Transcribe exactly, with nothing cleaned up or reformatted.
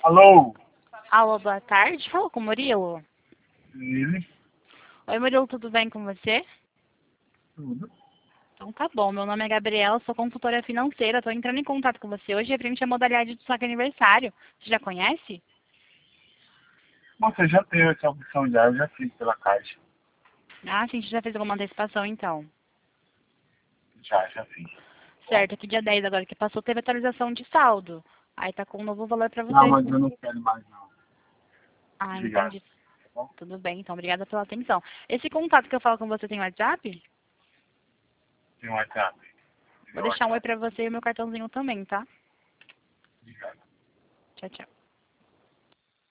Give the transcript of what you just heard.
Alô? Alô, boa tarde. Fala com o Murilo. Ele? Oi, Murilo, tudo bem com você? Tudo. Então tá bom. Meu nome é Gabriela, sou consultora financeira. Estou entrando em contato com você hoje referente à modalidade do saque aniversário. Você já conhece? Você já teve essa opção já, eu já fiz pela Caixa. Ah, sim, você já fez alguma antecipação então. Já, já fiz. Certo, aqui dia dez agora que passou teve atualização de saldo. Aí tá com um novo valor para Não, você. mas eu não quero mais não. Ah, Obrigado. entendi. Tá bom? Tudo bem, então obrigada pela atenção. Esse contato que eu falo com você tem WhatsApp? Tem um WhatsApp. Vou Tem um deixar um oi WhatsApp. pra você e o meu cartãozinho também, tá? Obrigado. Tchau, tchau.